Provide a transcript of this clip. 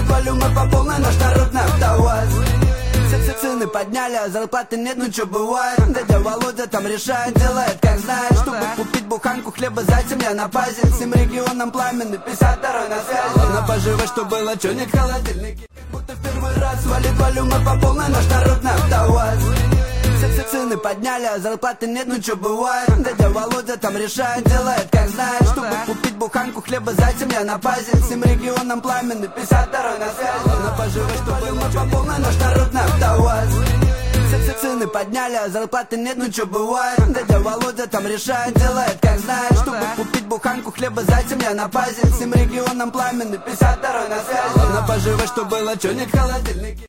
валю мы по полной, наш народ на АвтоВАЗ. Цены подняли, а зарплаты нет, ну чё бывает. Дядя Володя там решает, делает как знает. Чтобы купить буханку хлеба, зайцем я на базе. Всем регионам пламенный, 52-й на связи. На поживе, что было, чё нет холодильники. Будто в первый раз валю мы по полной, наш народ на АвтоВАЗ. Цены подняли, а зарплаты нет, ну чё бывает. Дядя Володя там решает, делает как знает. Чтобы купить буханку хлеба, зайцем я на базе. Всем регионам пламенный, 52-й на связи. На поживе, что было, по полной, наш народ на АвтоВАЗ. Цены подняли, а зарплаты нет, ну чё бывает. Дядя Володя там решает, делает как знает. Чтобы купить буханку хлеба, зайцем я на базе. Всем регионам пламенный, 52-й на связи. На поживе, что было, чё нет холодильники.